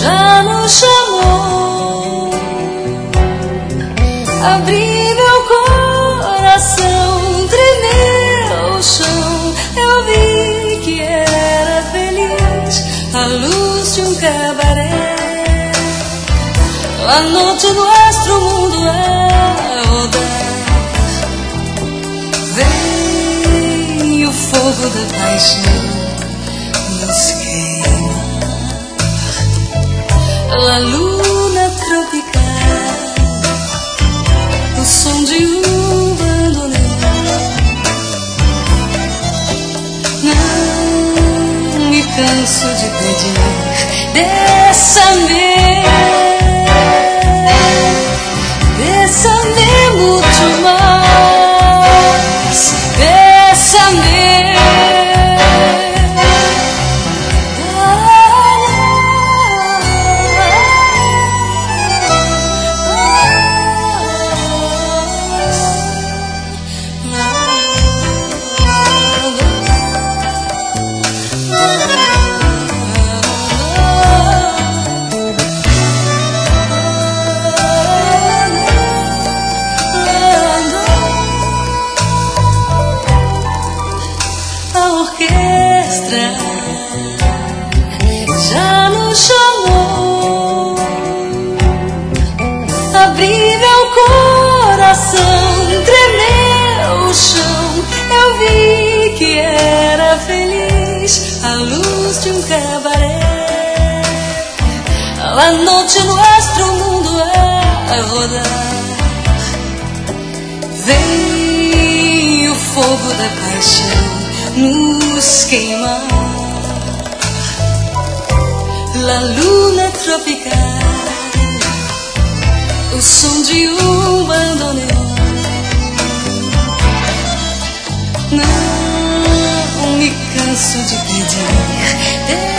já nos chamou. Abri meu coração, tremeu o chão. Eu vi que era feliz, a luz de um cabaré. A noite nuestro mundo a rodar. Vem o fogo da paixão nos queima. A luna tropical, o som de um bandoneon. Não me canso de pedir, bésame, bésame mucho más, bésame. Já nos chamou. Abri meu coração, tremeu o chão. Eu vi que era feliz, a luz de um cabaré. A noite nuestro mundo a rodar. Vem o fogo da paixão nos queimar. La luna tropical, o som de um bandoneon. Não me canso de pedir.